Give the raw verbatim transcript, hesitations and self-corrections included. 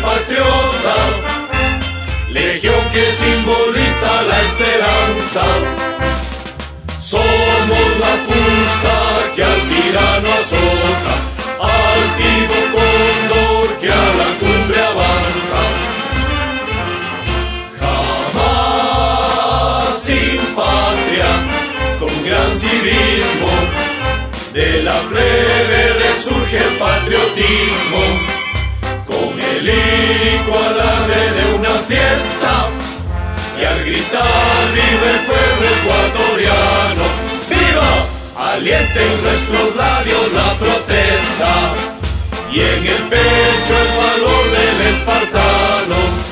patriota, legión que simboliza la esperanza. Somos la fusta que al tirano azota, altivo cóndor que a la cumbre avanza. Jamás sin patria, con gran civismo, de la plebe resurge el patriotismo, con el lírico alarde de una fiesta, y al gritar vive el pueblo ecuatoriano. ¡Viva! Alienta en nuestros labios la protesta, y en el pecho el valor del espartano.